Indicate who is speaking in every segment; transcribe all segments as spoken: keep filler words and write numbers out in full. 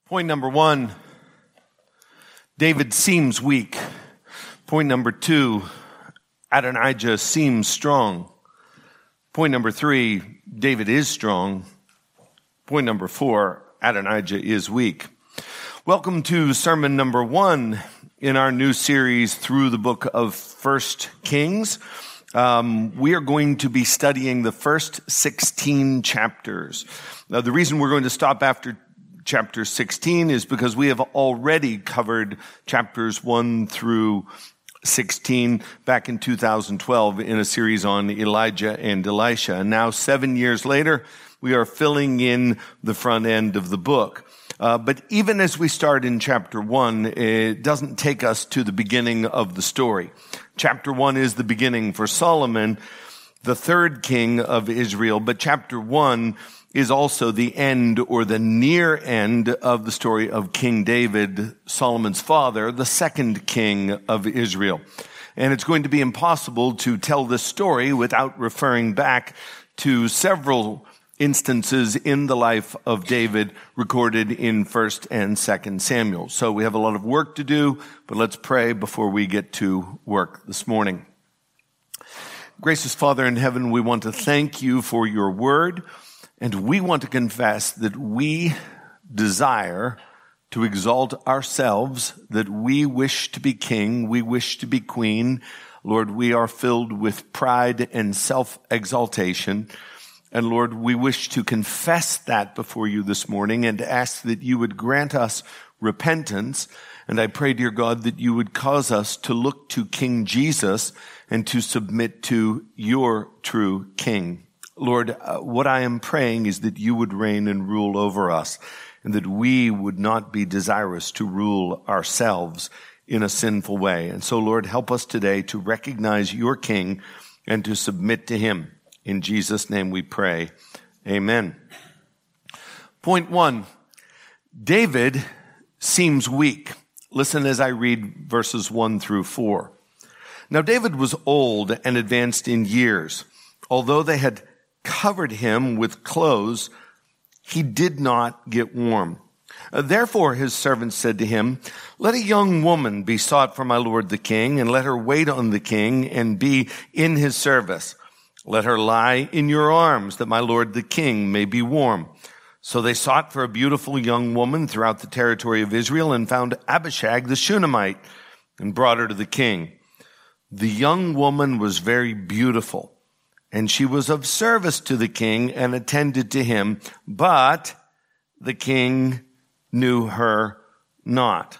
Speaker 1: Point number one, David seems weak. Point number two, Adonijah seems strong. Point number three, David is strong. Point number four, Adonijah is weak. Welcome to sermon number one in our new series through the book of First Kings. Um, we are going to be studying the first sixteen chapters. Now, the reason we're going to stop after chapter sixteen is because we have already covered chapters one through sixteen back in two thousand twelve in a series on Elijah and Elisha. And now, seven years later, we are filling in the front end of the book. Uh, but even as we start in chapter one, it doesn't take us to the beginning of the story. Chapter one is the beginning for Solomon, the third king of Israel. But chapter one is also the end or the near end of the story of King David, Solomon's father, the second king of Israel. And it's going to be impossible to tell this story without referring back to several instances in the life of David recorded in First and Second Samuel. So we have a lot of work to do, but let's pray before we get to work this morning. Gracious Father in heaven, we want to thank you for your word, and we want to confess that we desire to exalt ourselves, that we wish to be king, we wish to be queen. Lord, we are filled with pride and self-exaltation. And Lord, we wish to confess that before you this morning and ask that you would grant us repentance. And I pray, dear God, that you would cause us to look to King Jesus and to submit to your true King. Lord, uh, what I am praying is that you would reign and rule over us, and that we would not be desirous to rule ourselves in a sinful way. And so, Lord, help us today to recognize your King and to submit to him. In Jesus' name we pray. Amen. Point one, David seems weak. Listen as I read verses one through four. Now David was old and advanced in years. Although they had covered him with clothes, he did not get warm. Therefore his servants said to him, "Let a young woman be sought for my lord the king, and let her wait on the king and be in his service. Let her lie in your arms, that my lord the king may be warm." So they sought for a beautiful young woman throughout the territory of Israel and found Abishag the Shunammite and brought her to the king. The young woman was very beautiful, and she was of service to the king and attended to him, but the king knew her not.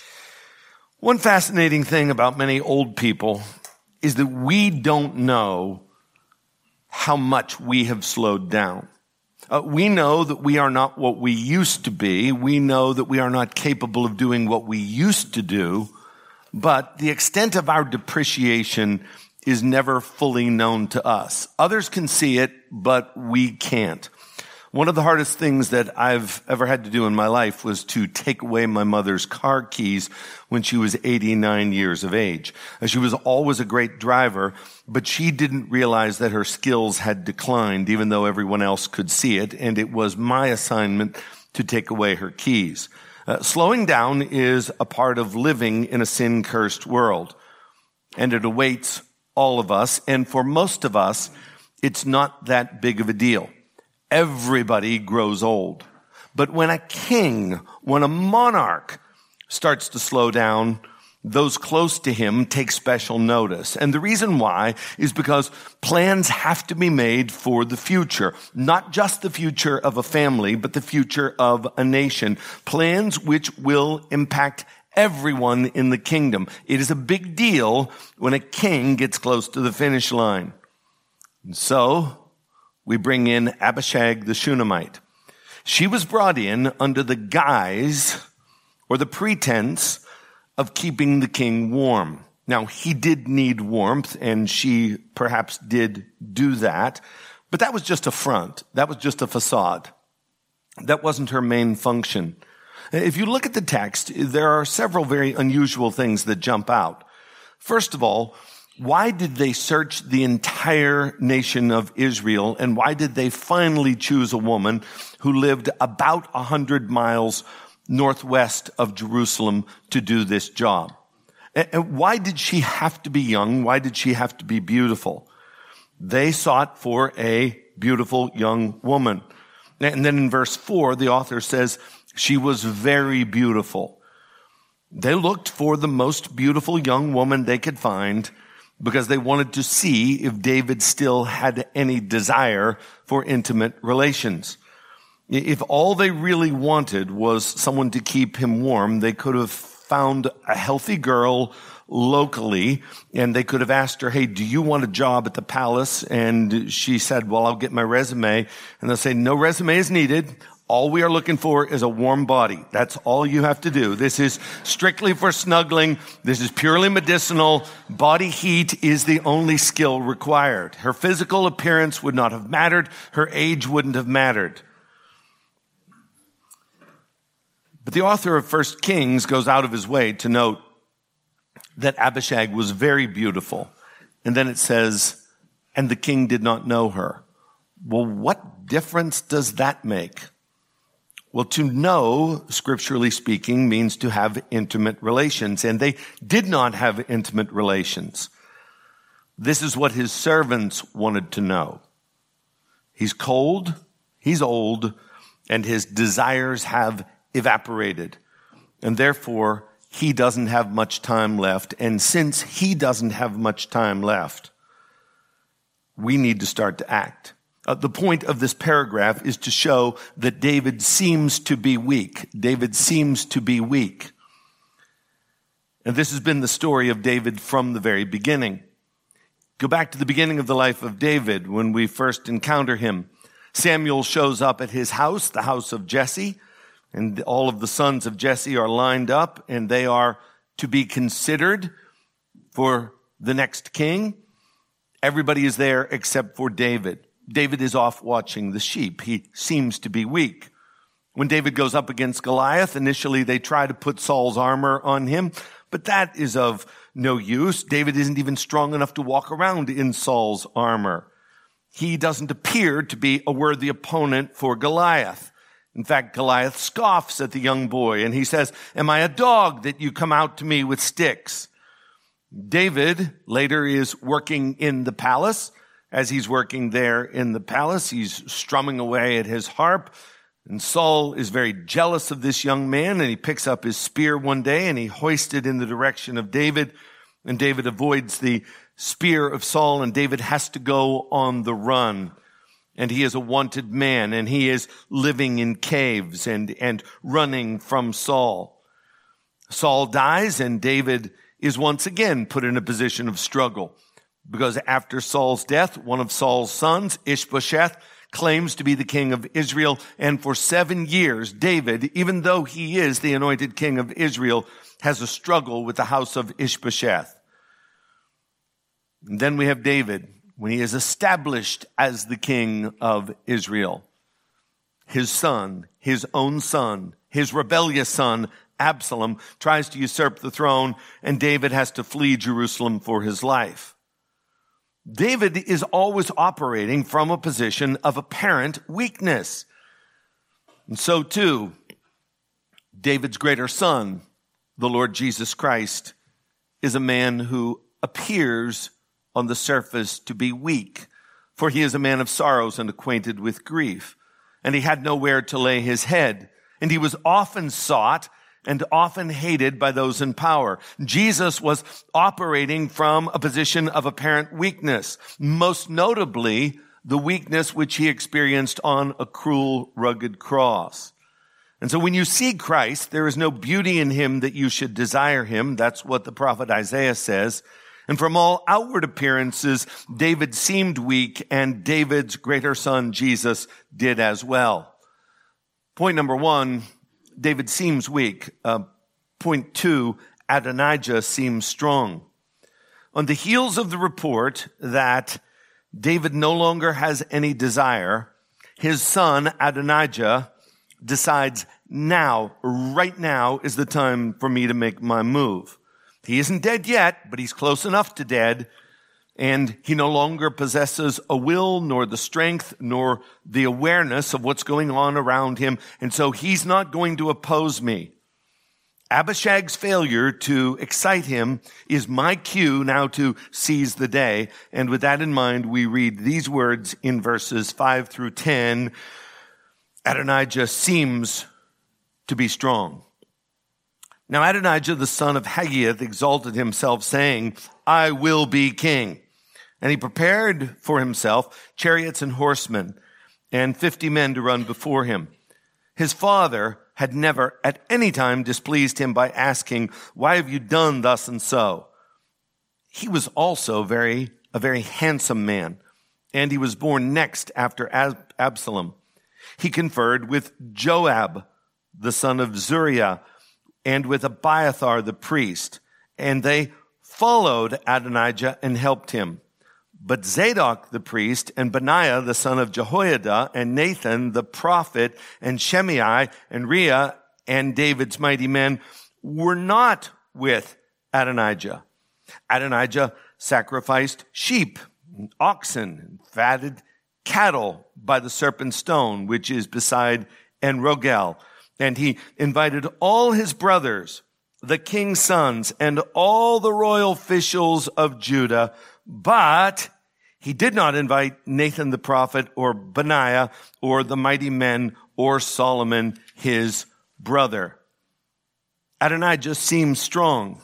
Speaker 1: One fascinating thing about many old people is that we don't know how much we have slowed down. Uh, we know that we are not what we used to be. We know that we are not capable of doing what we used to do, but the extent of our depreciation is never fully known to us. Others can see it, but we can't. One of the hardest things that I've ever had to do in my life was to take away my mother's car keys when she was eighty-nine years of age. She was always a great driver, but she didn't realize that her skills had declined, even though everyone else could see it, and it was my assignment to take away her keys. Uh, slowing down is a part of living in a sin-cursed world, and it awaits all of us, and for most of us, it's not that big of a deal. Everybody grows old. But when a king, when a monarch starts to slow down, those close to him take special notice. And the reason why is because plans have to be made for the future. Not just the future of a family, but the future of a nation. Plans which will impact everyone in the kingdom. It is a big deal when a king gets close to the finish line. And so we bring in Abishag the Shunammite. She was brought in under the guise or the pretense of keeping the king warm. Now, he did need warmth, and she perhaps did do that, but that was just a front. That was just a facade. That wasn't her main function. If you look at the text, there are several very unusual things that jump out. First of all, why did they search the entire nation of Israel, and why did they finally choose a woman who lived about a hundred miles northwest of Jerusalem to do this job. And why did she have to be young? Why did she have to be beautiful? They sought for a beautiful young woman. And then in verse four, the author says, she was very beautiful. They looked for the most beautiful young woman they could find because they wanted to see if David still had any desire for intimate relations. If all they really wanted was someone to keep him warm, they could have found a healthy girl locally, and they could have asked her, hey, do you want a job at the palace? And she said, well, I'll get my resume. And they'll say, no resume is needed. All we are looking for is a warm body. That's all you have to do. This is strictly for snuggling. This is purely medicinal. Body heat is the only skill required. Her physical appearance would not have mattered. Her age wouldn't have mattered. But the author of First Kings goes out of his way to note that Abishag was very beautiful. And then it says, and the king did not know her. Well, what difference does that make? Well, to know, scripturally speaking, means to have intimate relations. And they did not have intimate relations. This is what his servants wanted to know. He's cold, he's old, and his desires have evaporated. And therefore, he doesn't have much time left. And since he doesn't have much time left, we need to start to act. Uh, the point of this paragraph is to show that David seems to be weak. David seems to be weak. And this has been the story of David from the very beginning. Go back to the beginning of the life of David when we first encounter him. Samuel shows up at his house, the house of Jesse. And all of the sons of Jesse are lined up, and they are to be considered for the next king. Everybody is there except for David. David is off watching the sheep. He seems to be weak. When David goes up against Goliath, initially they try to put Saul's armor on him, but that is of no use. David isn't even strong enough to walk around in Saul's armor. He doesn't appear to be a worthy opponent for Goliath. In fact, Goliath scoffs at the young boy, and he says, am I a dog that you come out to me with sticks? David later is working in the palace. As he's working there in the palace, he's strumming away at his harp, and Saul is very jealous of this young man, and he picks up his spear one day, and he hoists it in the direction of David, and David avoids the spear of Saul, and David has to go on the run. And he is a wanted man, and he is living in caves and, and running from Saul. Saul dies, and David is once again put in a position of struggle. Because after Saul's death, one of Saul's sons, Ishbosheth, claims to be the king of Israel. And for seven years, David, even though he is the anointed king of Israel, has a struggle with the house of Ishbosheth. And then we have David, when he is established as the king of Israel. His son, his own son, his rebellious son, Absalom, tries to usurp the throne, and David has to flee Jerusalem for his life. David is always operating from a position of apparent weakness. And so too, David's greater son, the Lord Jesus Christ, is a man who appears on the surface to be weak, for he is a man of sorrows and acquainted with grief, and he had nowhere to lay his head, and he was often sought and often hated by those in power. Jesus was operating from a position of apparent weakness, most notably the weakness which he experienced on a cruel, rugged cross. And so when you see Christ, there is no beauty in him that you should desire him. That's what the prophet Isaiah says. And from all outward appearances, David seemed weak, and David's greater son, Jesus, did as well. Point number one, David seems weak. Uh, point two, Adonijah seems strong. On the heels of the report that David no longer has any desire, his son, Adonijah, decides now, right now, is the time for me to make my move. He isn't dead yet, but he's close enough to dead. and he no longer possesses a will, nor the strength, nor the awareness of what's going on around him, and so he's not going to oppose me. Abishag's failure to excite him is my cue now to seize the day. And with that in mind, we read these words in verses five through ten. Adonijah seems to be strong. Now Adonijah, the son of Haggith, exalted himself, saying, I will be king. And he prepared for himself chariots and horsemen, and fifty men to run before him. His father had never at any time displeased him by asking, why have you done thus and so? He was also very, a very handsome man, and he was born next after Ab- Absalom. He conferred with Joab, the son of Zuriah, and with Abiathar the priest, and they followed Adonijah and helped him. But Zadok the priest, and Benaiah the son of Jehoiada, and Nathan the prophet, and Shimei, and Rhea, and David's mighty men were not with Adonijah. Adonijah sacrificed sheep, and oxen, and fatted cattle by the serpent stone, which is beside En-Rogel. And he invited all his brothers, the king's sons, and all the royal officials of Judah, but he did not invite Nathan the prophet or Benaiah or the mighty men or Solomon, his brother. Adonijah seems strong.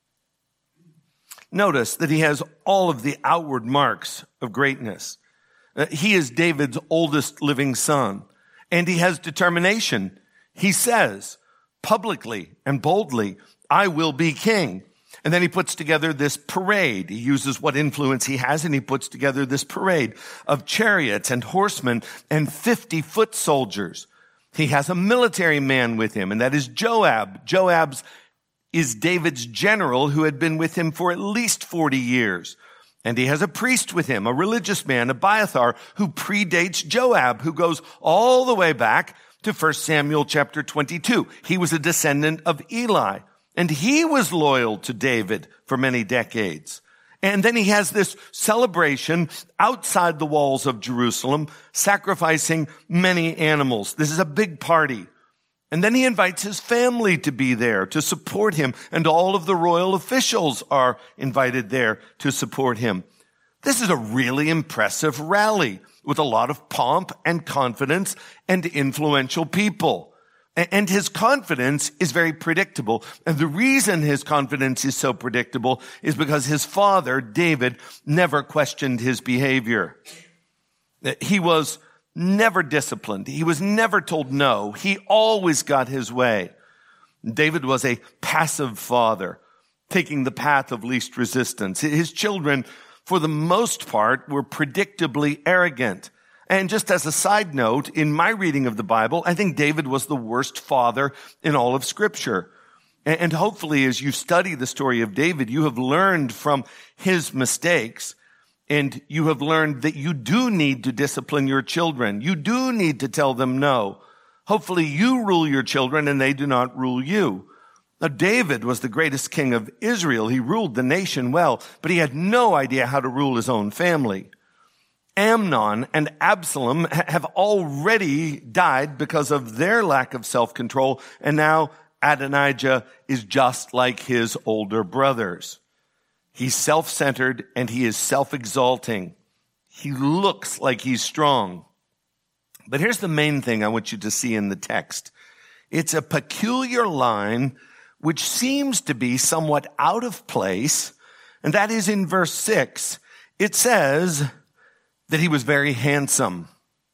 Speaker 1: Notice that he has all of the outward marks of greatness. Uh, he is David's oldest living son, and he has determination. He says publicly and boldly, I will be king. And then he puts together this parade. He uses what influence he has, and he puts together this parade of chariots and horsemen and fifty foot soldiers. He has a military man with him, and that is Joab. Joab's is David's general who had been with him for at least forty years. And he has a priest with him, a religious man, Abiathar, who predates Joab, who goes all the way back to First Samuel chapter twenty-two. He was a descendant of Eli. And he was loyal to David for many decades. And then he has this celebration outside the walls of Jerusalem, sacrificing many animals. This is a big party. And then he invites his family to be there to support him. And all of the royal officials are invited there to support him. This is a really impressive rally with a lot of pomp and confidence and influential people. And his confidence is very predictable. And the reason his confidence is so predictable is because his father, David, never questioned his behavior. He was never disciplined. He was never told no. He always got his way. David was a passive father, taking the path of least resistance. His children, for the most part, were predictably arrogant. And just as a side note, in my reading of the Bible, I think David was the worst father in all of Scripture. And hopefully, as you study the story of David, you have learned from his mistakes, and you have learned that you do need to discipline your children. You do need to tell them no. Hopefully, you rule your children and they do not rule you. Now, David was the greatest king of Israel. He ruled the nation well, but he had no idea how to rule his own family. Amnon and Absalom have already died because of their lack of self-control, and now Adonijah is just like his older brothers. He's self-centered and he is self-exalting. He looks like he's strong. But here's the main thing I want you to see in the text. It's a peculiar line which seems to be somewhat out of place, and that is in verse six. It says that he was very handsome.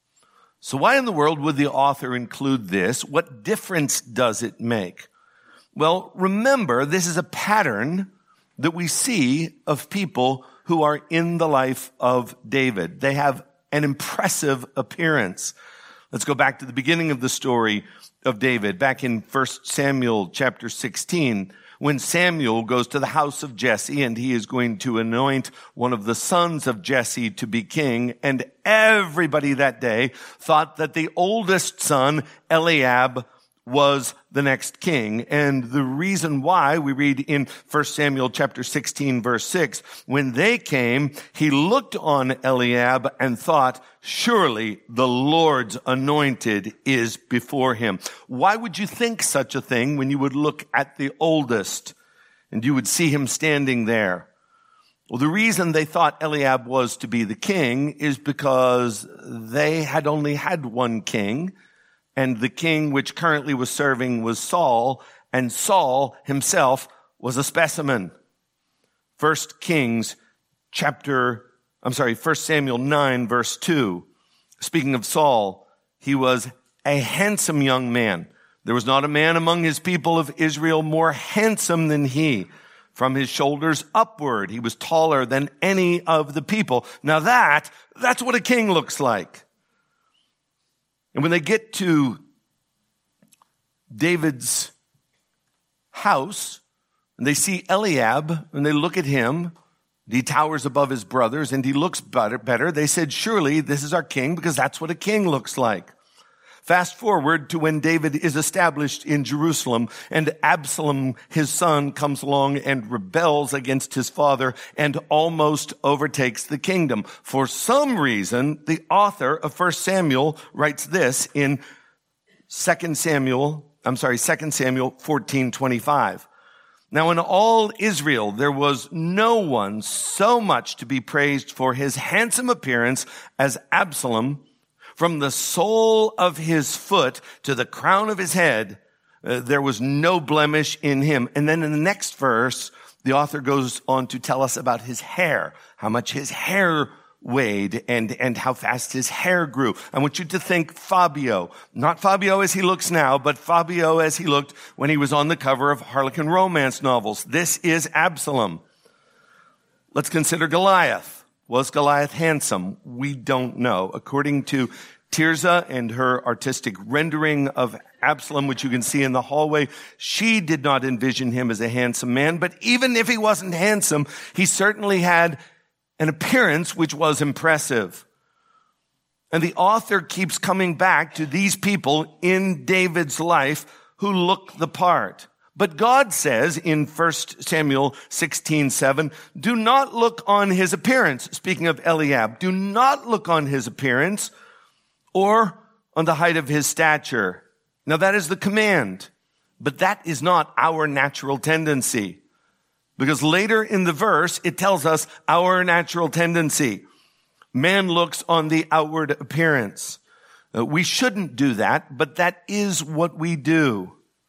Speaker 1: So why in the world would the author include this? What difference does it make? Well, remember, this is a pattern that we see of people who are in the life of David. They have an impressive appearance. Let's go back to the beginning of the story of David, back in First Samuel chapter sixteen. When Samuel goes to the house of Jesse and he is going to anoint one of the sons of Jesse to be king, and everybody that day thought that the oldest son, Eliab, was the next king. And the reason why, we read in First Samuel chapter sixteen, verse six, when they came, he looked on Eliab and thought, surely the Lord's anointed is before him. Why would you think such a thing when you would look at the oldest and you would see him standing there? Well, the reason they thought Eliab was to be the king is because they had only had one king, and the king which currently was serving was Saul, and Saul himself was a specimen. First Kings chapter, I'm sorry, First Samuel nine, verse two. Speaking of Saul, he was a handsome young man. There was not a man among his people of Israel more handsome than he. From his shoulders upward, he was taller than any of the people. Now that, that's what a king looks like. And when they get to David's house, and they see Eliab, and they look at him, he towers above his brothers, and he looks better, better. They said, surely this is our king, because that's what a king looks like. Fast forward to when David is established in Jerusalem, and Absalom, his son, comes along and rebels against his father and almost overtakes the kingdom. For some reason, the author of First Samuel writes this in Second Samuel, I'm sorry, Second Samuel fourteen twenty-five. Now in all Israel, there was no one so much to be praised for his handsome appearance as Absalom. From the sole of his foot to the crown of his head, uh, there was no blemish in him. And then in the next verse, the author goes on to tell us about his hair, how much his hair weighed and, and how fast his hair grew. I want you to think Fabio, not Fabio as he looks now, but Fabio as he looked when he was on the cover of Harlequin romance novels. This is Absalom. Let's consider Goliath. Was Goliath handsome? We don't know. According to Tirzah and her artistic rendering of Absalom, which you can see in the hallway, she did not envision him as a handsome man. But even if he wasn't handsome, he certainly had an appearance which was impressive. And the author keeps coming back to these people in David's life who look the part. But God says in First Samuel sixteen seven, do not look on his appearance. Speaking of Eliab, do not look on his appearance or on the height of his stature. Now that is the command, but that is not our natural tendency. Because later in the verse, it tells us our natural tendency. Man looks on the outward appearance. Uh, we shouldn't do that, but that is what we do.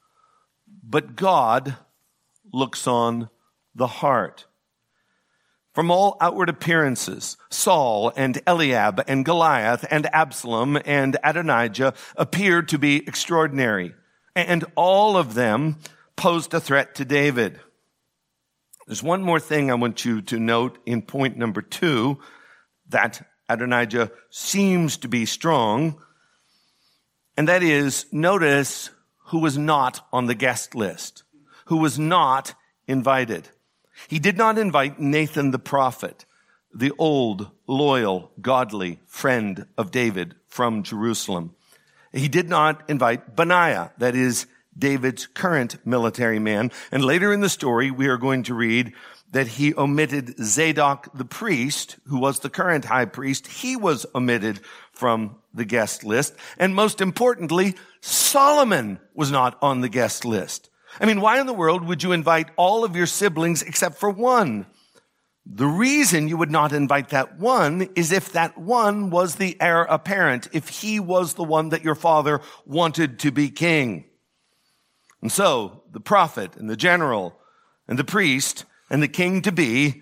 Speaker 1: But God looks on the heart. From all outward appearances, Saul and Eliab and Goliath and Absalom and Adonijah appeared to be extraordinary. And all of them posed a threat to David. There's one more thing I want you to note in point number two, that Adonijah seems to be strong. And that is, notice who was not on the guest list, who was not invited. He did not invite Nathan the prophet, the old, loyal, godly friend of David from Jerusalem. He did not invite Benaiah, that is David's current military man. And later in the story, we are going to read that he omitted Zadok the priest, who was the current high priest. He was omitted from the guest list. And most importantly, Solomon was not on the guest list. I mean, why in the world would you invite all of your siblings except for one? The reason you would not invite that one is if that one was the heir apparent, if he was the one that your father wanted to be king. And so the prophet and the general and the priest and the king-to-be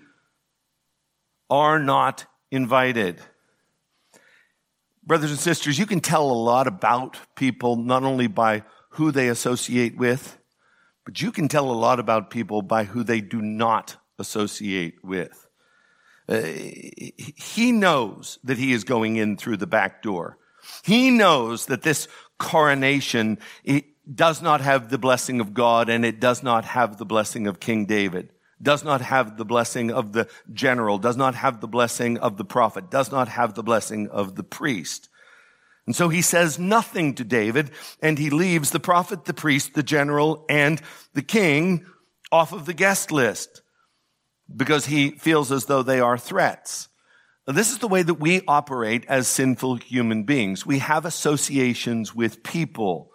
Speaker 1: are not invited. Brothers and sisters, you can tell a lot about people not only by who they associate with, but you can tell a lot about people by who they do not associate with. Uh, he knows that he is going in through the back door. He knows that this coronation, it does not have the blessing of God, and it does not have the blessing of King David, does not have the blessing of the general, does not have the blessing of the prophet, does not have the blessing of the priest. And so he says nothing to David, and he leaves the prophet, the priest, the general, and the king off of the guest list because he feels as though they are threats. This is the way that we operate as sinful human beings. We have associations with people.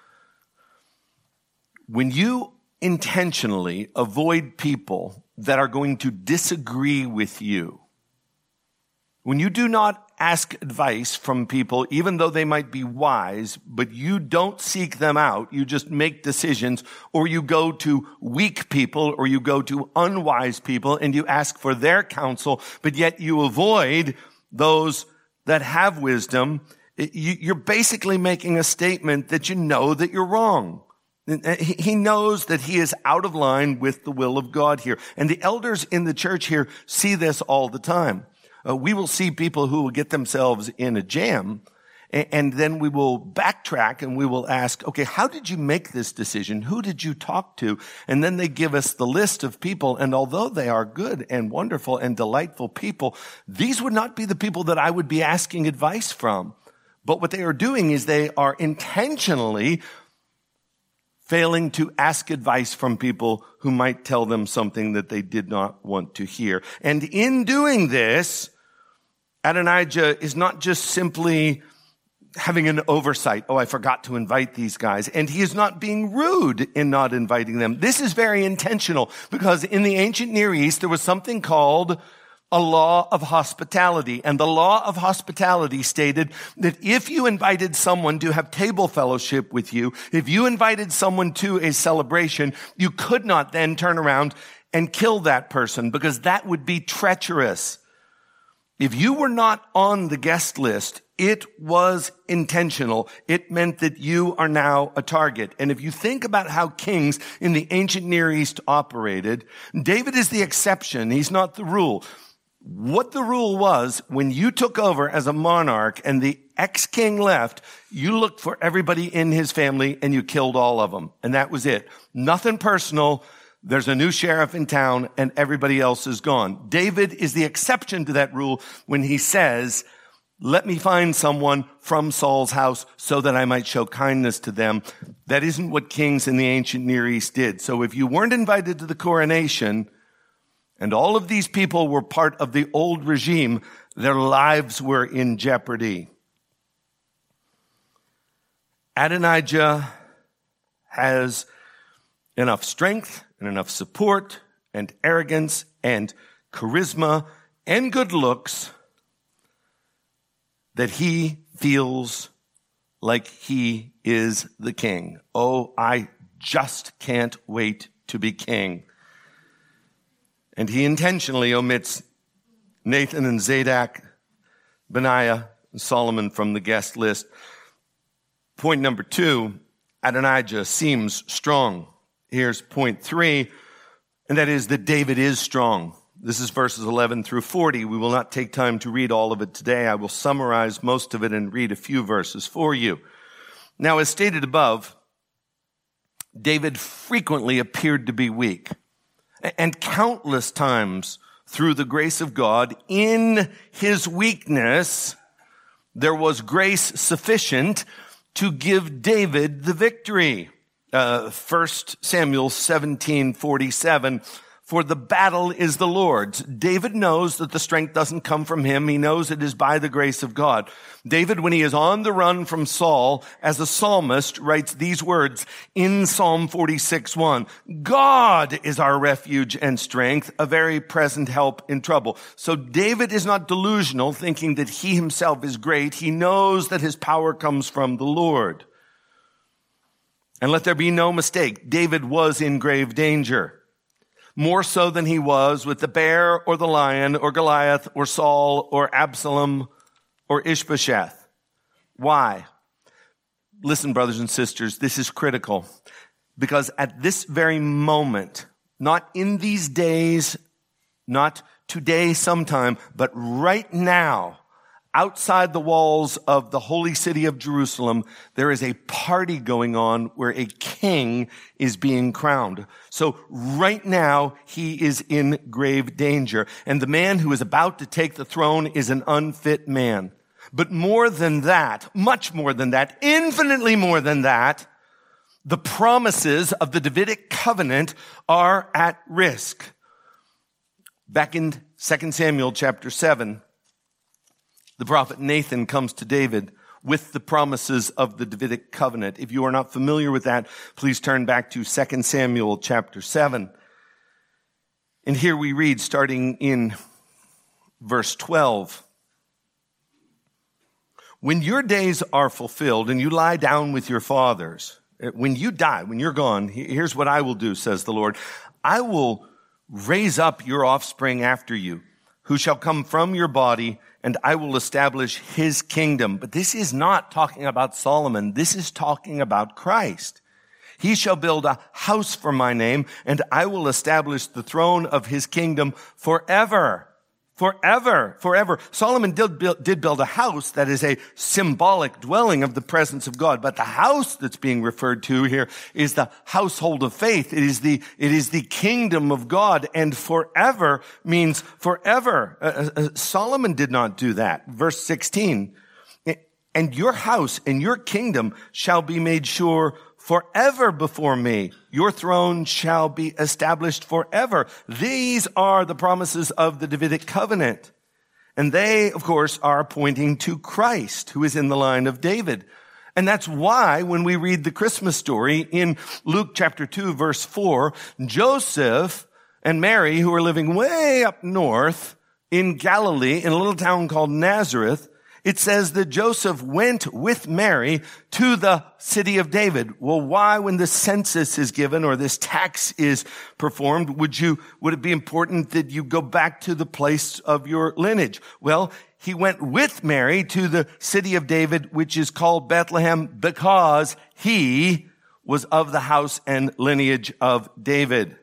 Speaker 1: When you intentionally avoid people that are going to disagree with you, when you do not ask advice from people, even though they might be wise, but you don't seek them out, you just make decisions, or you go to weak people, or you go to unwise people, and you ask for their counsel, but yet you avoid those that have wisdom, you're basically making a statement that you know that you're wrong. He knows that he is out of line with the will of God here. And the elders in the church here see this all the time. Uh, we will see people who will get themselves in a jam, and, and then we will backtrack and we will ask, okay, how did you make this decision? Who did you talk to? And then they give us the list of people, and although they are good and wonderful and delightful people, these would not be the people that I would be asking advice from. But what they are doing is they are intentionally failing to ask advice from people who might tell them something that they did not want to hear. And in doing this, Adonijah is not just simply having an oversight. Oh, I forgot to invite these guys. And he is not being rude in not inviting them. This is very intentional because in the ancient Near East, there was something called a law of hospitality. And the law of hospitality stated that if you invited someone to have table fellowship with you, if you invited someone to a celebration, you could not then turn around and kill that person because that would be treacherous. If you were not on the guest list, it was intentional. It meant that you are now a target. And if you think about how kings in the ancient Near East operated, David is the exception. He's not the rule. What the rule was, when you took over as a monarch and the ex-king left, you looked for everybody in his family and you killed all of them. And that was it. Nothing personal. There's a new sheriff in town and everybody else is gone. David is the exception to that rule when he says, let me find someone from Saul's house so that I might show kindness to them. That isn't what kings in the ancient Near East did. So if you weren't invited to the coronation, and all of these people were part of the old regime, their lives were in jeopardy. Adonijah has enough strength and enough support and arrogance and charisma and good looks that he feels like he is the king. Oh, I just can't wait to be king. And he intentionally omits Nathan and Zadok, Benaiah, and Solomon from the guest list. Point number two, Adonijah seems strong. Here's point three, and that is that David is strong. This is verses eleven through forty. We will not take time to read all of it today. I will summarize most of it and read a few verses for you. Now, as stated above, David frequently appeared to be weak. And countless times through the grace of God, in his weakness, there was grace sufficient to give David the victory. Uh, First Samuel seventeen forty-seven, for the battle is the Lord's. David knows that the strength doesn't come from him. He knows it is by the grace of God. David, when he is on the run from Saul, as a psalmist, writes these words in Psalm forty-six one, God is our refuge and strength, a very present help in trouble. So David is not delusional, thinking that he himself is great. He knows that his power comes from the Lord. And let there be no mistake, David was in grave danger. More so than he was with the bear or the lion or Goliath or Saul or Absalom or Ishbosheth. Why? Listen, brothers and sisters, this is critical because at this very moment, not in these days, not today sometime, but right now, outside the walls of the holy city of Jerusalem, there is a party going on where a king is being crowned. So right now, he is in grave danger. And the man who is about to take the throne is an unfit man. But more than that, much more than that, infinitely more than that, the promises of the Davidic covenant are at risk. Back in Second Samuel chapter seven, the prophet Nathan comes to David with the promises of the Davidic covenant. If you are not familiar with that, please turn back to Second Samuel chapter seven. And here we read, starting in verse twelve. When your days are fulfilled and you lie down with your fathers, when you die, when you're gone, here's what I will do, says the Lord. I will raise up your offspring after you, who shall come from your body, and I will establish his kingdom. But this is not talking about Solomon. This is talking about Christ. He shall build a house for my name, and I will establish the throne of his kingdom forever. Forever, forever. Solomon did build, did build a house that is a symbolic dwelling of the presence of God. But the house that's being referred to here is the household of faith. It is the, it is the kingdom of God. And forever means forever. Uh, uh, Solomon did not do that. Verse sixteen. And your house and your kingdom shall be made sure forever before me. Your throne shall be established forever. These are the promises of the Davidic covenant. And they, of course, are pointing to Christ, who is in the line of David. And that's why when we read the Christmas story in Luke chapter two, verse four, Joseph and Mary, who are living way up north in Galilee, in a little town called Nazareth, it says that Joseph went with Mary to the city of David. Well, why, when the census is given or this tax is performed, would you, would it be important that you go back to the place of your lineage? Well, he went with Mary to the city of David, which is called Bethlehem, because he was of the house and lineage of David.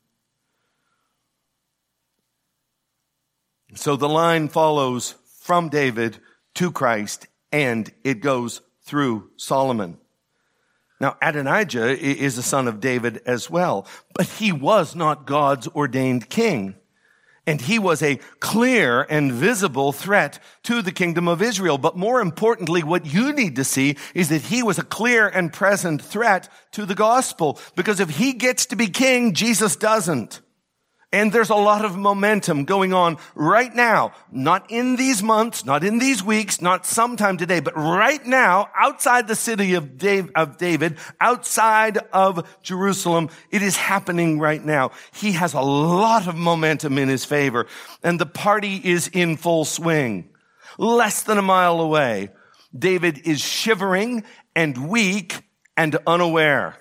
Speaker 1: So the line follows from David to Christ, and it goes through Solomon. Now, Adonijah is a son of David as well, but he was not God's ordained king. And he was a clear and visible threat to the kingdom of Israel. But more importantly, what you need to see is that he was a clear and present threat to the gospel. Because if he gets to be king, Jesus doesn't. And there's a lot of momentum going on right now, not in these months, not in these weeks, not sometime today, but right now, outside the city of David, outside of Jerusalem, it is happening right now. He has a lot of momentum in his favor, and the party is in full swing. Less than a mile away, David is shivering and weak and unaware.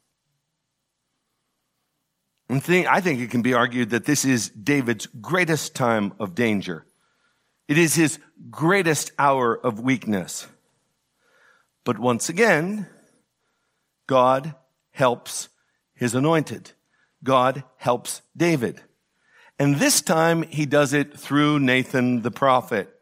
Speaker 1: I think it can be argued that this is David's greatest time of danger. It is his greatest hour of weakness. But once again, God helps his anointed. God helps David. And this time he does it through Nathan the prophet.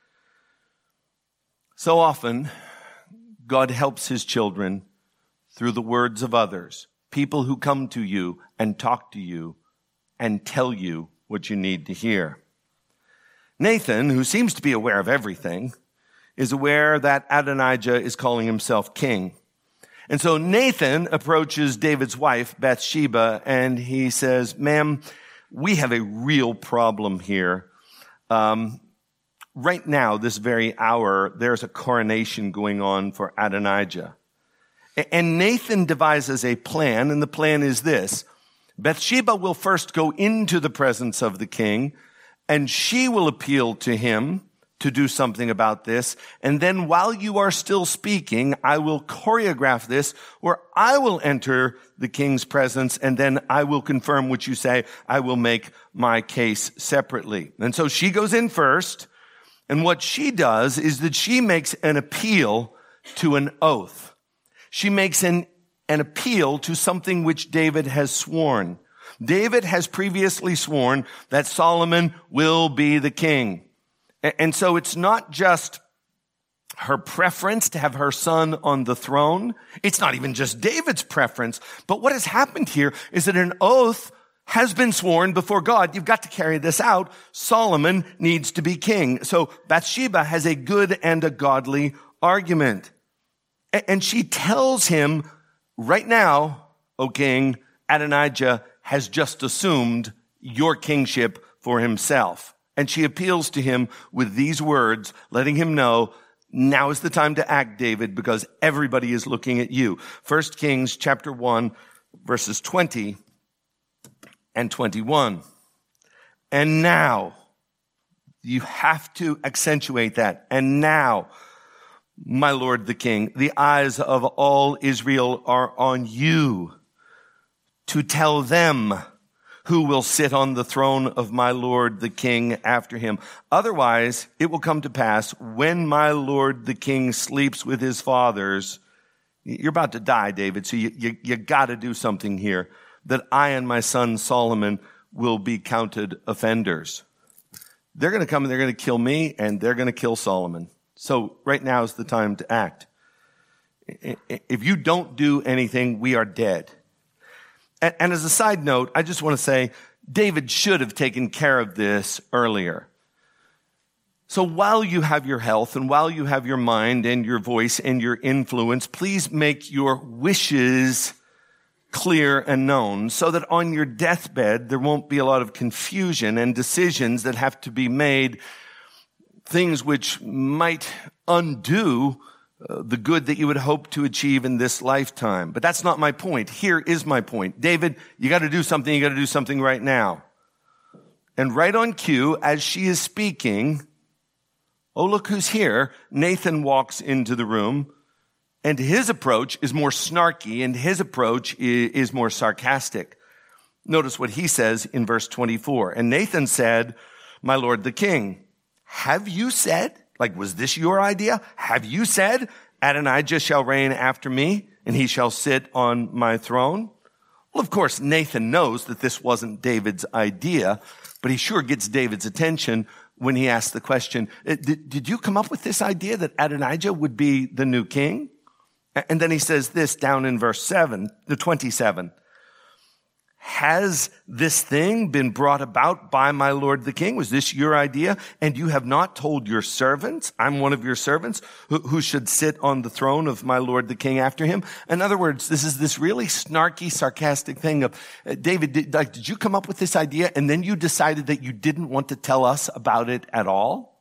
Speaker 1: So often, God helps his children through the words of others. People who come to you and talk to you and tell you what you need to hear. Nathan, who seems to be aware of everything, is aware that Adonijah is calling himself king. And so Nathan approaches David's wife, Bathsheba, and he says, ma'am, we have a real problem here. Um, right now, this very hour, there's a coronation going on for Adonijah. And Nathan devises a plan, and the plan is this. Bathsheba will first go into the presence of the king, and she will appeal to him to do something about this. And then while you are still speaking, I will choreograph this where I will enter the king's presence, and then I will confirm what you say. I will make my case separately. And so she goes in first, and what she does is that she makes an appeal to an oath. She makes an, an appeal to something which David has sworn. David has previously sworn that Solomon will be the king. And so it's not just her preference to have her son on the throne. It's not even just David's preference. But what has happened here is that an oath has been sworn before God. You've got to carry this out. Solomon needs to be king. So Bathsheba has a good and a godly argument. And she tells him, right now, O king, Adonijah has just assumed your kingship for himself. And she appeals to him with these words, letting him know, now is the time to act, David, because everybody is looking at you. First Kings chapter one, verses twenty and twenty-one. And now, you have to accentuate that. And now, my Lord the King, the eyes of all Israel are on you to tell them who will sit on the throne of my Lord the King after him. Otherwise, it will come to pass when my Lord the King sleeps with his fathers. You're about to die, David, so you, you, you got to do something here, that I and my son Solomon will be counted offenders. They're going to come and they're going to kill me, and they're going to kill Solomon. So right now is the time to act. If you don't do anything, we are dead. And, and as a side note, I just want to say, David should have taken care of this earlier. So while you have your health and while you have your mind and your voice and your influence, please make your wishes clear and known so that on your deathbed, there won't be a lot of confusion and decisions that have to be made, things which might undo uh, the good that you would hope to achieve in this lifetime. But that's not my point. Here is my point. David, you got to do something. You got to do something right now. And right on cue, as she is speaking, oh, look who's here. Nathan walks into the room, and his approach is more snarky, and his approach is, is more sarcastic. Notice what he says in verse twenty-four. And Nathan said, my Lord the King, have you said, like, was this your idea? Have you said, Adonijah shall reign after me, and he shall sit on my throne? Well, of course, Nathan knows that this wasn't David's idea, but he sure gets David's attention when he asks the question, did, did you come up with this idea that Adonijah would be the new king? And then he says this down in verse seven, the twenty-seven. Has this thing been brought about by my Lord the King? Was this your idea? And you have not told your servants, I'm one of your servants, who, who should sit on the throne of my Lord the King after him? In other words, this is this really snarky, sarcastic thing of, uh, David, did, like, did you come up with this idea and then you decided that you didn't want to tell us about it at all?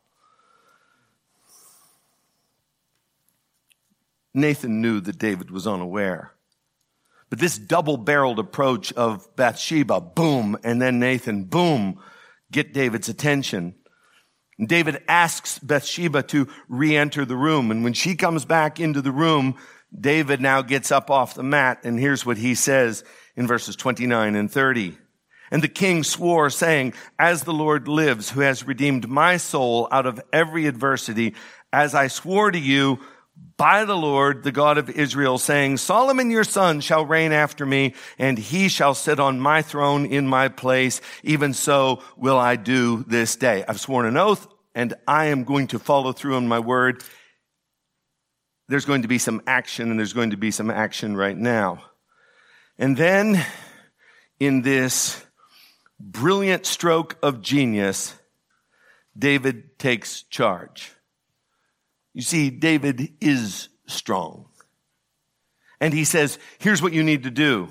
Speaker 1: Nathan knew that David was unaware. But this double-barreled approach of Bathsheba, boom, and then Nathan, boom, get David's attention. And David asks Bathsheba to re-enter the room. And when she comes back into the room, David now gets up off the mat. And here's what he says in verses twenty-nine and thirty. And the king swore, saying, as the Lord lives, who has redeemed my soul out of every adversity, as I swore to you, by the Lord, the God of Israel, saying, Solomon your son shall reign after me, and he shall sit on my throne in my place. Even so will I do this day. I've sworn an oath, and I am going to follow through on my word. There's going to be some action, and there's going to be some action right now. And then, in this brilliant stroke of genius, David takes charge. You see, David is strong. And he says, here's what you need to do.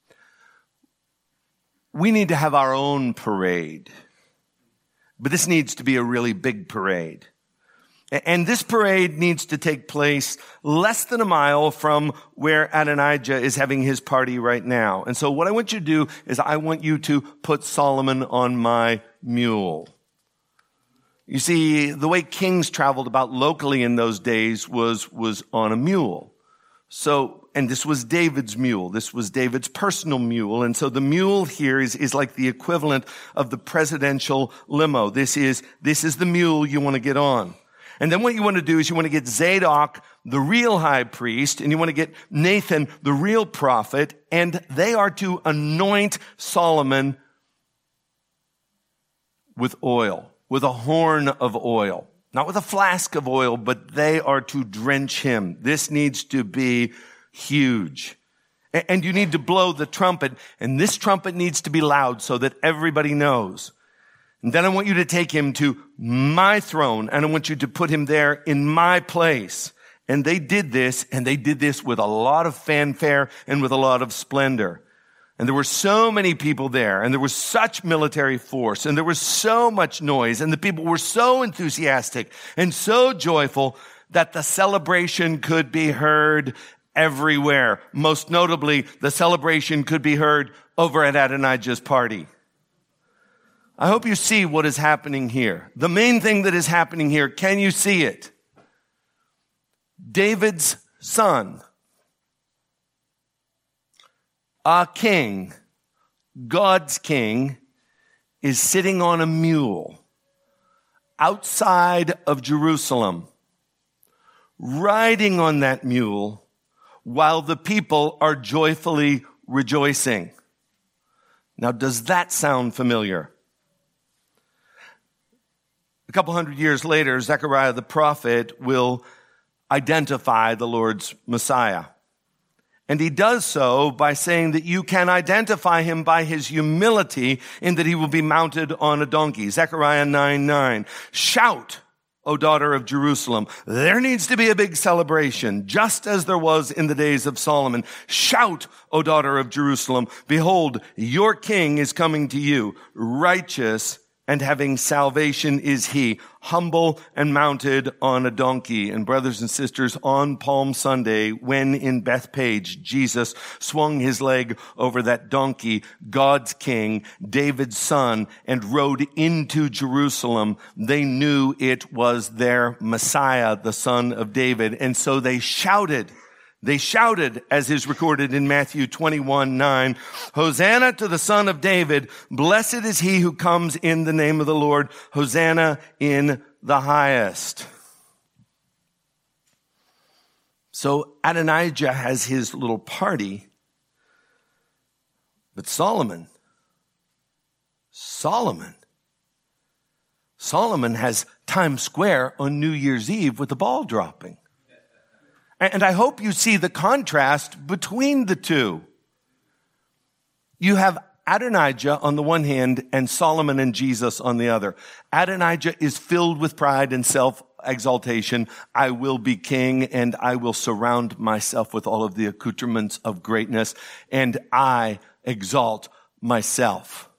Speaker 1: We need to have our own parade. But this needs to be a really big parade. And this parade needs to take place less than a mile from where Adonijah is having his party right now. And so what I want you to do is I want you to put Solomon on my mule. You see, the way kings traveled about locally in those days was, was on a mule. So, and this was David's mule. This was David's personal mule. And so the mule here is, is like the equivalent of the presidential limo. This is, this is the mule you want to get on. And then what you want to do is you want to get Zadok, the real high priest, and you want to get Nathan, the real prophet, and they are to anoint Solomon with oil. With a horn of oil, not with a flask of oil, but they are to drench him. This needs to be huge. And you need to blow the trumpet, and this trumpet needs to be loud so that everybody knows. And then I want you to take him to my throne, and I want you to put him there in my place. And they did this, and they did this with a lot of fanfare and with a lot of splendor. And there were so many people there, and there was such military force, and there was so much noise, and the people were so enthusiastic and so joyful that the celebration could be heard everywhere. Most notably, the celebration could be heard over at Adonijah's party. I hope you see what is happening here. The main thing that is happening here, can you see it? David's son, a king, God's king, is sitting on a mule outside of Jerusalem, riding on that mule while the people are joyfully rejoicing. Now, does that sound familiar? A couple hundred years later, Zechariah the prophet will identify the Lord's Messiah. And he does so by saying that you can identify him by his humility in that he will be mounted on a donkey. Zechariah nine nine. Shout, O daughter of Jerusalem. There needs to be a big celebration, just as there was in the days of Solomon. Shout, O daughter of Jerusalem. Behold, your king is coming to you, righteous and having salvation is he, humble and mounted on a donkey. And brothers and sisters, on Palm Sunday, when in Bethpage, Jesus swung his leg over that donkey, God's king, David's son, and rode into Jerusalem, they knew it was their Messiah, the son of David. And so they shouted. They shouted, as is recorded in Matthew twenty-one nine, Hosanna to the Son of David. Blessed is he who comes in the name of the Lord. Hosanna in the highest. So Adonijah has his little party. But Solomon, Solomon, Solomon has Times Square on New Year's Eve with the ball dropping. And I hope you see the contrast between the two. You have Adonijah on the one hand and Solomon and Jesus on the other. Adonijah is filled with pride and self-exaltation. I will be king and I will surround myself with all of the accoutrements of greatness, and I exalt myself.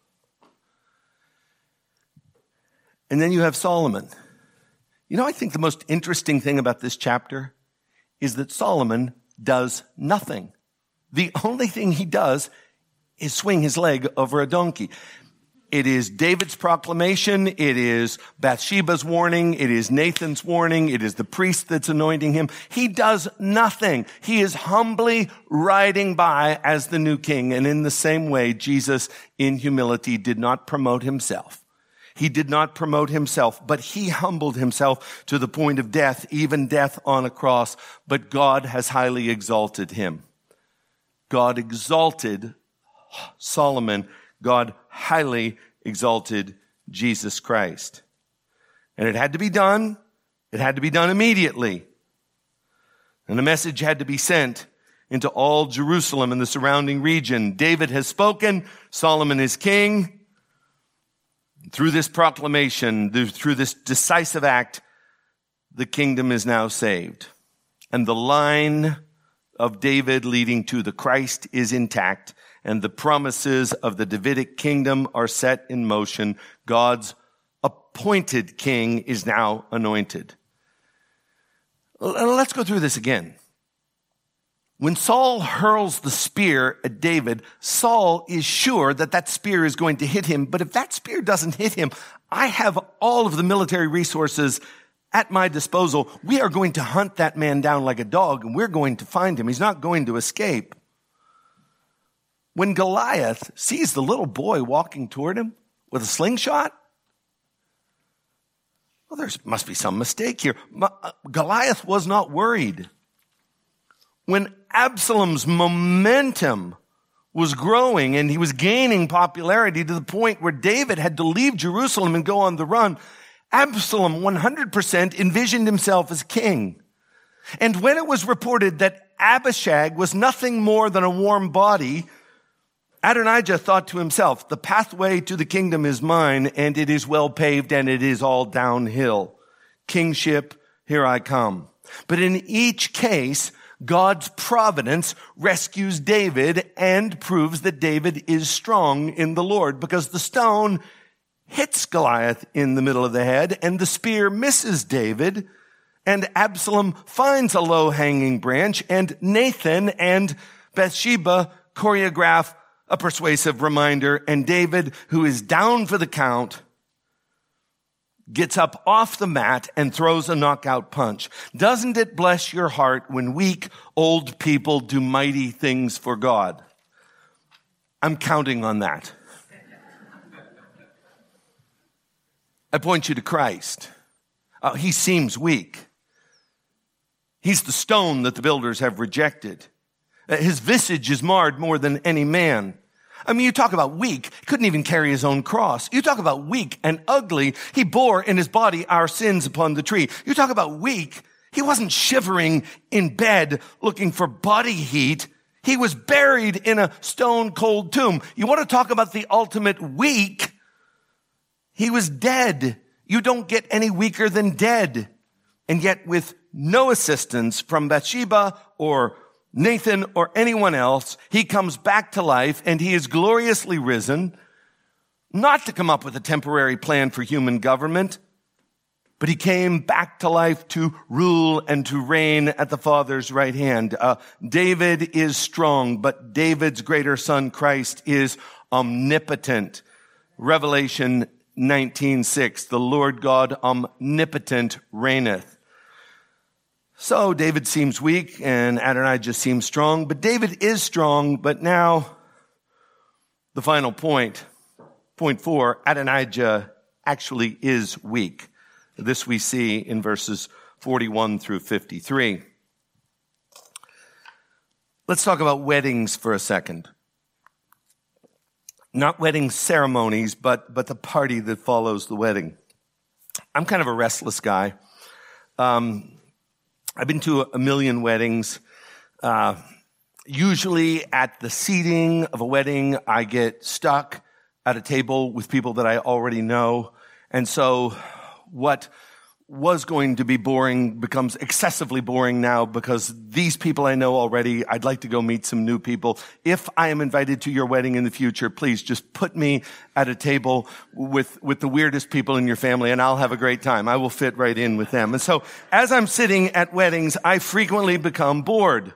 Speaker 1: And then you have Solomon. You know, I think the most interesting thing about this chapter is that Solomon does nothing. The only thing he does is swing his leg over a donkey. It is David's proclamation. It is Bathsheba's warning. It is Nathan's warning. It is the priest that's anointing him. He does nothing. He is humbly riding by as the new king. And in the same way, Jesus, in humility, did not promote himself. He did not promote himself, but he humbled himself to the point of death, even death on a cross. But God has highly exalted him. God exalted Solomon. God highly exalted Jesus Christ. And it had to be done. It had to be done immediately. And the message had to be sent into all Jerusalem and the surrounding region. David has spoken. Solomon is king. Through this proclamation, through this decisive act, the kingdom is now saved. And the line of David leading to the Christ is intact, and the promises of the Davidic kingdom are set in motion. God's appointed king is now anointed. Let's go through this again. When Saul hurls the spear at David, Saul is sure that that spear is going to hit him. But if that spear doesn't hit him, I have all of the military resources at my disposal. We are going to hunt that man down like a dog, and we're going to find him. He's not going to escape. When Goliath sees the little boy walking toward him with a slingshot, well, there must be some mistake here. Goliath was not worried. When Absalom's momentum was growing and he was gaining popularity to the point where David had to leave Jerusalem and go on the run, Absalom one hundred percent envisioned himself as king. And when it was reported that Abishag was nothing more than a warm body, Adonijah thought to himself, the pathway to the kingdom is mine, and it is well paved, and it is all downhill. Kingship, here I come. But in each case, God's providence rescues David and proves that David is strong in the Lord, because the stone hits Goliath in the middle of the head, and the spear misses David, and Absalom finds a low-hanging branch, and Nathan and Bathsheba choreograph a persuasive reminder, and David, who is down for the count, gets up off the mat and throws a knockout punch. Doesn't it bless your heart when weak, old people do mighty things for God? I'm counting on that. I point you to Christ. Uh, he seems weak. He's the stone that the builders have rejected. Uh, his visage is marred more than any man. I mean, you talk about weak. He couldn't even carry his own cross. You talk about weak and ugly. He bore in his body our sins upon the tree. You talk about weak. He wasn't shivering in bed looking for body heat. He was buried in a stone cold tomb. You want to talk about the ultimate weak? He was dead. You don't get any weaker than dead. And yet with no assistance from Bathsheba or Nathan or anyone else, he comes back to life, and he is gloriously risen, not to come up with a temporary plan for human government, but he came back to life to rule and to reign at the Father's right hand. Uh, David is strong, but David's greater son, Christ, is omnipotent. Revelation nineteen six, the Lord God omnipotent reigneth. So David seems weak and Adonijah seems strong, but David is strong. But now the final point, point four, Adonijah actually is weak. This we see in verses forty-one through fifty-three. Let's talk about weddings for a second. Not wedding ceremonies, but, but the party that follows the wedding. I'm kind of a restless guy. Um, I've been to a million weddings. Uh, usually at the seating of a wedding, I get stuck at a table with people that I already know. And so what was going to be boring becomes excessively boring now, because these people I know already. I'd like to go meet some new people. If I am invited to your wedding in the future, please just put me at a table with, with the weirdest people in your family, and I'll have a great time. I will fit right in with them. And so as I'm sitting at weddings, I frequently become bored.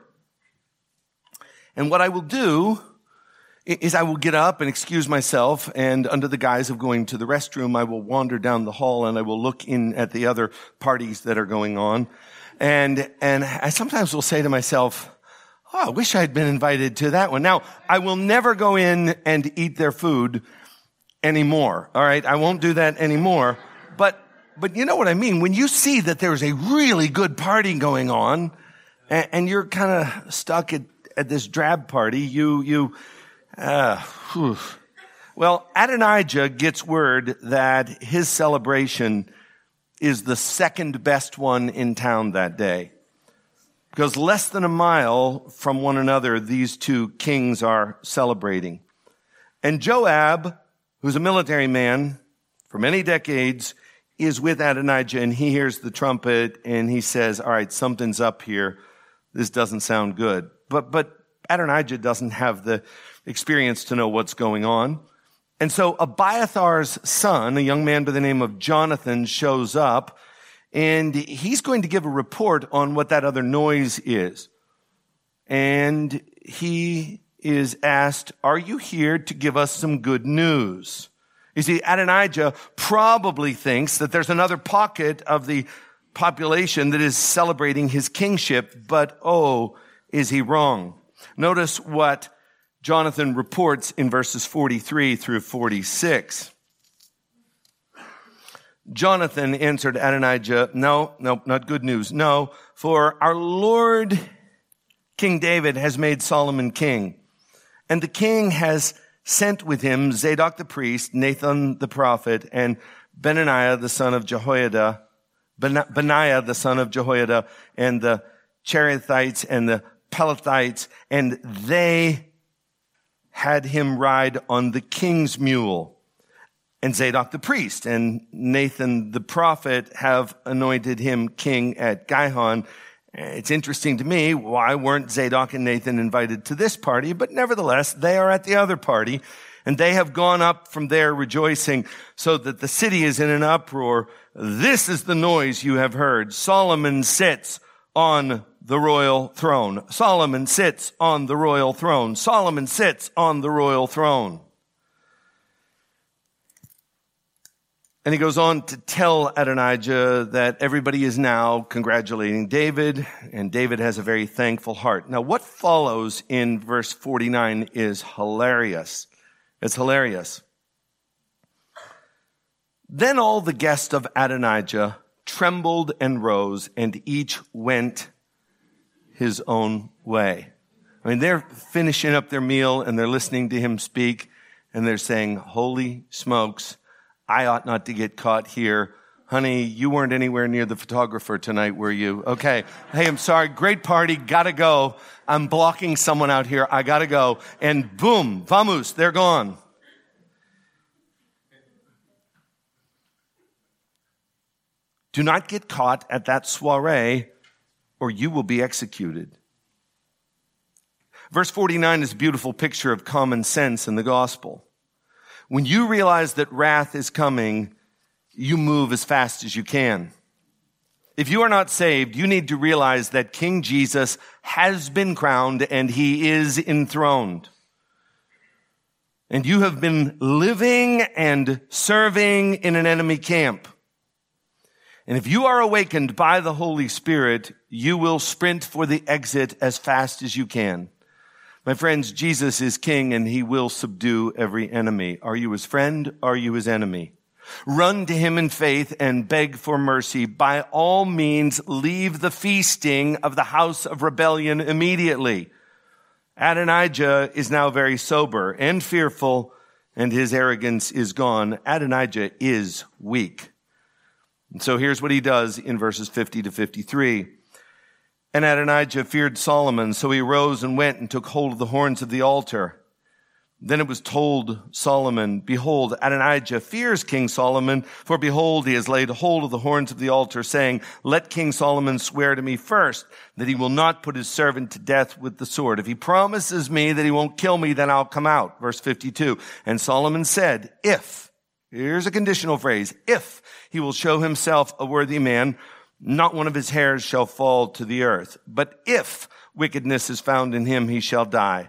Speaker 1: And what I will do is I will get up and excuse myself, and under the guise of going to the restroom, I will wander down the hall and I will look in at the other parties that are going on. And, and I sometimes will say to myself, oh, I wish I'd been invited to that one. Now, I will never go in and eat their food anymore. All right. I won't do that anymore. But, but you know what I mean? When you see that there's a really good party going on and, and you're kind of stuck at, at this drab party, you, you, Uh, whew. Well, Adonijah gets word that his celebration is the second best one in town that day, because less than a mile from one another, these two kings are celebrating. And Joab, who's a military man for many decades, is with Adonijah, and he hears the trumpet and he says, all right, something's up here. This doesn't sound good. But, but Adonijah doesn't have the experience to know what's going on. And so Abiathar's son, a young man by the name of Jonathan, shows up, and he's going to give a report on what that other noise is. And he is asked, are you here to give us some good news? You see, Adonijah probably thinks that there's another pocket of the population that is celebrating his kingship, but oh, is he wrong? Notice what Jonathan reports in verses forty-three through forty-six. Jonathan answered Adonijah, no, no, not good news. No, for our Lord King David has made Solomon king, and the king has sent with him Zadok the priest, Nathan the prophet, and Benaiah the son of Jehoiada, Ben- Benaiah the son of Jehoiada, and the Cherethites and the Pelethites, and they had him ride on the king's mule. And Zadok the priest and Nathan the prophet have anointed him king at Gihon. It's interesting to me, why weren't Zadok and Nathan invited to this party? But nevertheless, they are at the other party, and they have gone up from there rejoicing, so that the city is in an uproar. This is the noise you have heard. Solomon sits on the royal throne. Solomon sits on the royal throne. Solomon sits on the royal throne. And he goes on to tell Adonijah that everybody is now congratulating David, and David has a very thankful heart. Now, what follows in verse forty-nine is hilarious. It's hilarious. Then all the guests of Adonijah trembled and rose, and each went his own way. I mean, they're finishing up their meal, and they're listening to him speak, and they're saying, holy smokes, I ought not to get caught here. Honey, you weren't anywhere near the photographer tonight, were you? Okay. Hey, I'm sorry. Great party. Gotta go. I'm blocking someone out here. I gotta go. And boom, vamos, they're gone. Do not get caught at that soiree, or you will be executed. Verse forty-nine is a beautiful picture of common sense in the gospel. When you realize that wrath is coming, you move as fast as you can. If you are not saved, you need to realize that King Jesus has been crowned and he is enthroned. And you have been living and serving in an enemy camp. And if you are awakened by the Holy Spirit, you will sprint for the exit as fast as you can. My friends, Jesus is king and he will subdue every enemy. Are you his friend? Are you his enemy? Run to him in faith and beg for mercy. By all means, leave the feasting of the house of rebellion immediately. Adonijah is now very sober and fearful, and his arrogance is gone. Adonijah is weak. And so here's what he does in verses fifty to fifty-three. And Adonijah feared Solomon, so he arose and went and took hold of the horns of the altar. Then it was told Solomon, behold, Adonijah fears King Solomon, for behold, he has laid hold of the horns of the altar, saying, let King Solomon swear to me first that he will not put his servant to death with the sword. If he promises me that he won't kill me, then I'll come out. Verse fifty-two. And Solomon said, if, here's a conditional phrase, if he will show himself a worthy man, not one of his hairs shall fall to the earth. But if wickedness is found in him, he shall die.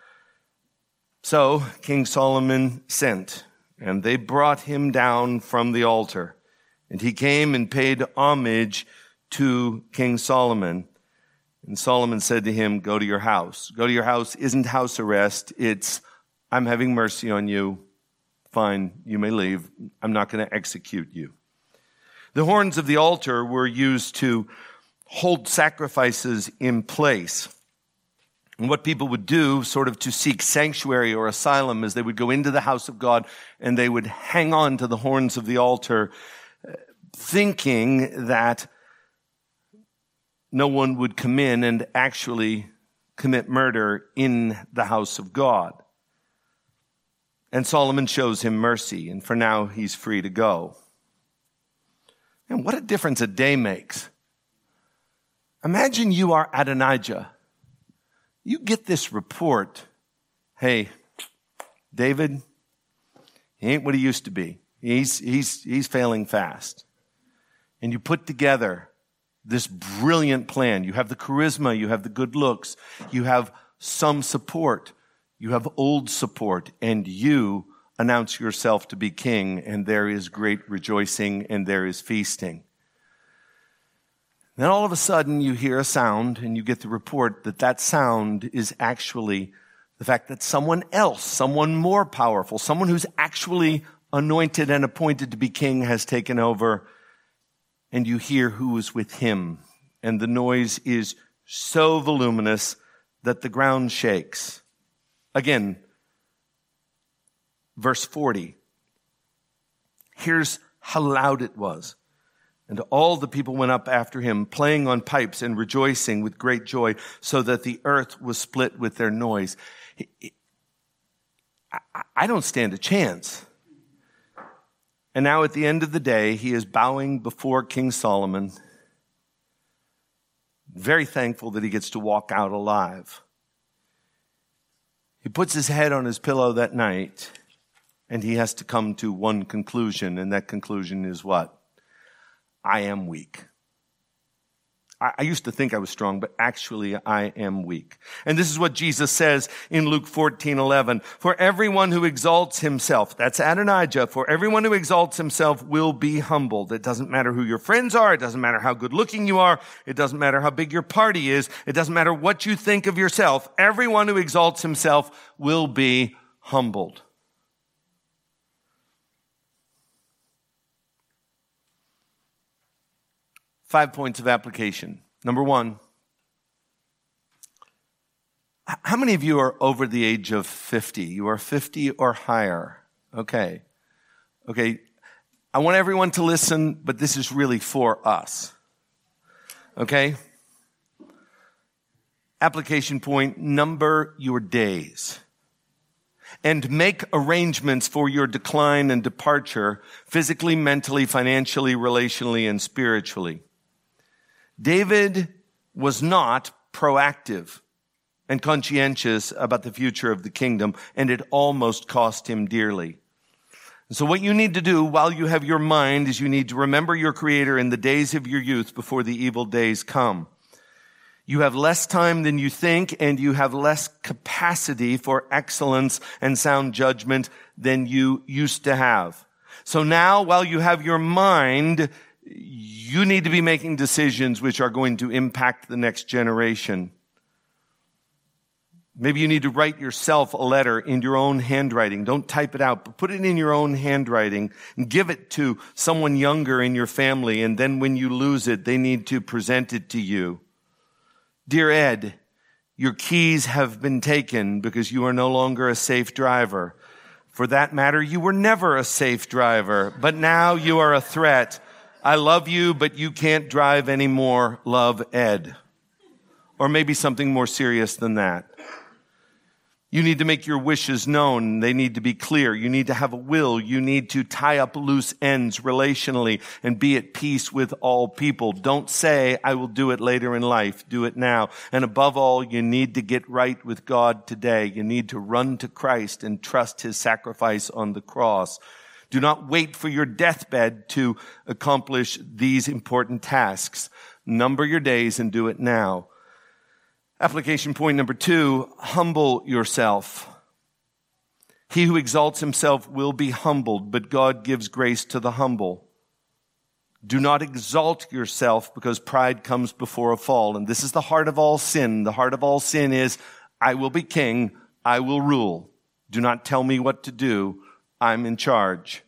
Speaker 1: So King Solomon sent, and they brought him down from the altar. And he came and paid homage to King Solomon. And Solomon said to him, go to your house. Go to your house isn't house arrest. It's, I'm having mercy on you. Fine, you may leave. I'm not going to execute you. The horns of the altar were used to hold sacrifices in place. And what people would do, sort of to seek sanctuary or asylum, is they would go into the house of God and they would hang on to the horns of the altar, thinking that no one would come in and actually commit murder in the house of God. And Solomon shows him mercy, and for now he's free to go. And what a difference a day makes. Imagine you are Adonijah. You get this report. Hey, David, he ain't what he used to be. He's, he's, he's failing fast. And you put together this brilliant plan. You have the charisma. You have the good looks. You have some support. You have old support. And you announce yourself to be king, and there is great rejoicing, and there is feasting. Then all of a sudden you hear a sound, and you get the report that that sound is actually the fact that someone else, someone more powerful, someone who's actually anointed and appointed to be king has taken over, and you hear who is with him. And the noise is so voluminous that the ground shakes. Again, verse forty. Here's how loud it was. And all the people went up after him, playing on pipes and rejoicing with great joy, so that the earth was split with their noise. I don't stand a chance. And now at the end of the day, he is bowing before King Solomon, very thankful that he gets to walk out alive. He puts his head on his pillow that night, and he has to come to one conclusion, and that conclusion is what? I am weak. I, I used to think I was strong, but actually I am weak. And this is what Jesus says in Luke fourteen eleven. For everyone who exalts himself, that's Adonijah, for everyone who exalts himself will be humbled. It doesn't matter who your friends are. It doesn't matter how good looking you are. It doesn't matter how big your party is. It doesn't matter what you think of yourself. Everyone who exalts himself will be humbled. Five points of application. Number one, how many of you are over the age of fifty? You are fifty or higher. Okay. Okay. I want everyone to listen, but this is really for us. Okay? Application point, number your days. And make arrangements for your decline and departure, physically, mentally, financially, relationally, and spiritually. David was not proactive and conscientious about the future of the kingdom, and it almost cost him dearly. And so what you need to do while you have your mind is you need to remember your Creator in the days of your youth before the evil days come. You have less time than you think, and you have less capacity for excellence and sound judgment than you used to have. So now, while you have your mind, you need to be making decisions which are going to impact the next generation. Maybe you need to write yourself a letter in your own handwriting. Don't type it out, but put it in your own handwriting and give it to someone younger in your family. And then when you lose it, they need to present it to you. Dear Ed, your keys have been taken because you are no longer a safe driver. For that matter, you were never a safe driver, but now you are a threat. I love you, but you can't drive anymore. Love, Ed. Or maybe something more serious than that. You need to make your wishes known. They need to be clear. You need to have a will. You need to tie up loose ends relationally and be at peace with all people. Don't say, I will do it later in life. Do it now. And above all, you need to get right with God today. You need to run to Christ and trust his sacrifice on the cross. Do not wait for your deathbed to accomplish these important tasks. Number your days and do it now. Application point number two, humble yourself. He who exalts himself will be humbled, but God gives grace to the humble. Do not exalt yourself because pride comes before a fall. And this is the heart of all sin. The heart of all sin is, I will be king, I will rule. Do not tell me what to do. I'm in charge.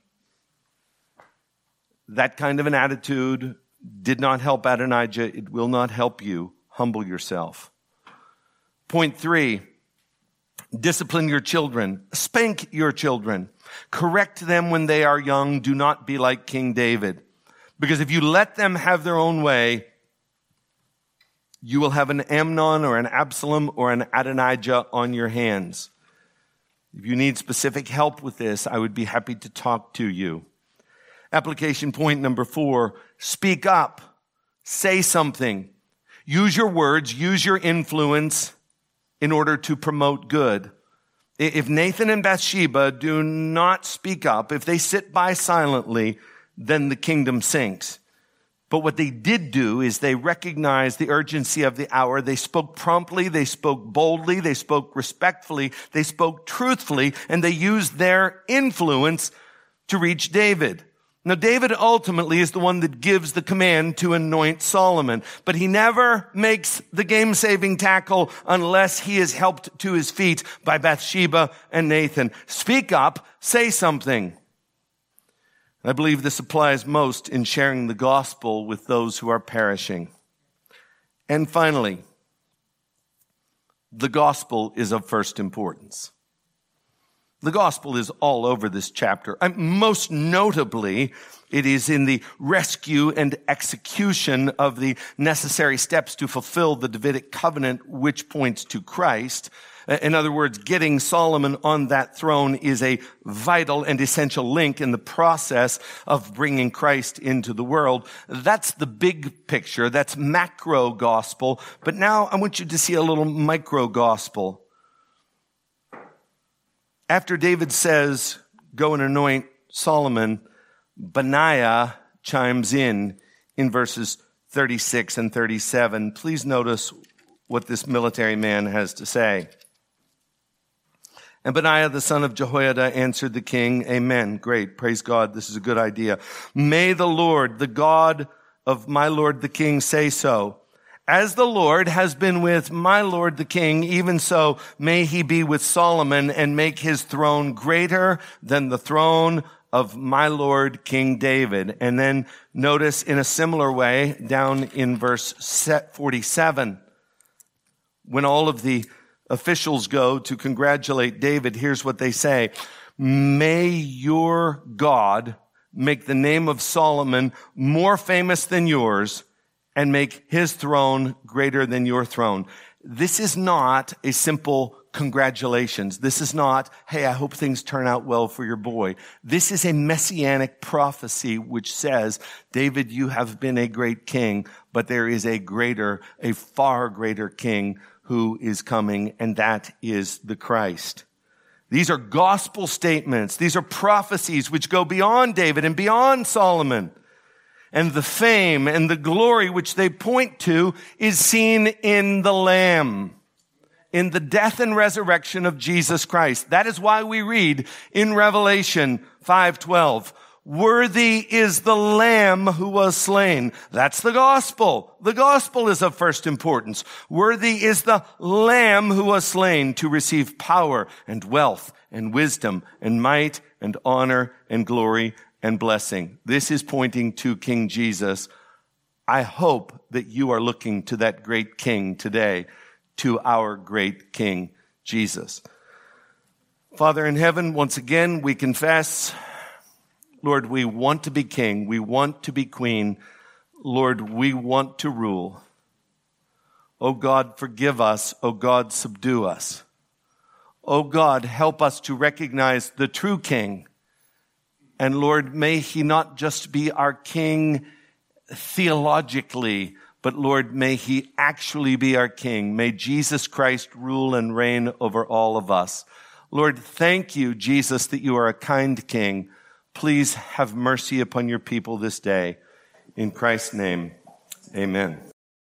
Speaker 1: That kind of an attitude did not help Adonijah. It will not help you. Humble yourself. Point three, discipline your children. Spank your children. Correct them when they are young. Do not be like King David. Because if you let them have their own way, you will have an Amnon or an Absalom or an Adonijah on your hands. If you need specific help with this, I would be happy to talk to you. Application point number four, speak up. Say something. Use your words, use your influence in order to promote good. If Nathan and Bathsheba do not speak up, if they sit by silently, then the kingdom sinks. But what they did do is they recognized the urgency of the hour. They spoke promptly, they spoke boldly, they spoke respectfully, they spoke truthfully, and they used their influence to reach David. Now, David ultimately is the one that gives the command to anoint Solomon, but he never makes the game-saving tackle unless he is helped to his feet by Bathsheba and Nathan. Speak up, say something. I believe this applies most in sharing the gospel with those who are perishing. And finally, the gospel is of first importance. The gospel is all over this chapter. And most notably, it is in the rescue and execution of the necessary steps to fulfill the Davidic covenant, which points to Christ. In other words, getting Solomon on that throne is a vital and essential link in the process of bringing Christ into the world. That's the big picture. That's macro gospel. But now I want you to see a little micro gospel. After David says, go and anoint Solomon, Benaiah chimes in in verses thirty-six and thirty-seven. Please notice what this military man has to say. And Benaiah, the son of Jehoiada, answered the king, Amen. Great. Praise God. This is a good idea. May the Lord, the God of my Lord the king, say so. As the Lord has been with my Lord the king, even so may he be with Solomon and make his throne greater than the throne of my Lord King David. And then notice in a similar way down in verse forty-seven, when all of the officials go to congratulate David, here's what they say. May your God make the name of Solomon more famous than yours and make his throne greater than your throne. This is not a simple congratulations. This is not, hey, I hope things turn out well for your boy. This is a messianic prophecy which says, David, you have been a great king, but there is a greater, a far greater king who is coming, and that is the Christ. These are gospel statements. These are prophecies which go beyond David and beyond Solomon. And the fame and the glory which they point to is seen in the Lamb, in the death and resurrection of Jesus Christ. That is why we read in Revelation five twelve, worthy is the Lamb who was slain. That's the gospel. The gospel is of first importance. Worthy is the Lamb who was slain to receive power and wealth and wisdom and might and honor and glory and blessing. This is pointing to King Jesus. I hope that you are looking to that great King today, to our great King Jesus. Father in heaven, once again, we confess, Lord, we want to be king. We want to be queen. Lord, we want to rule. Oh God, forgive us. Oh God, subdue us. Oh God, help us to recognize the true king. And Lord, may he not just be our king theologically, but Lord, may he actually be our king. May Jesus Christ rule and reign over all of us. Lord, thank you, Jesus, that you are a kind king. Please have mercy upon your people this day. In Christ's name, amen.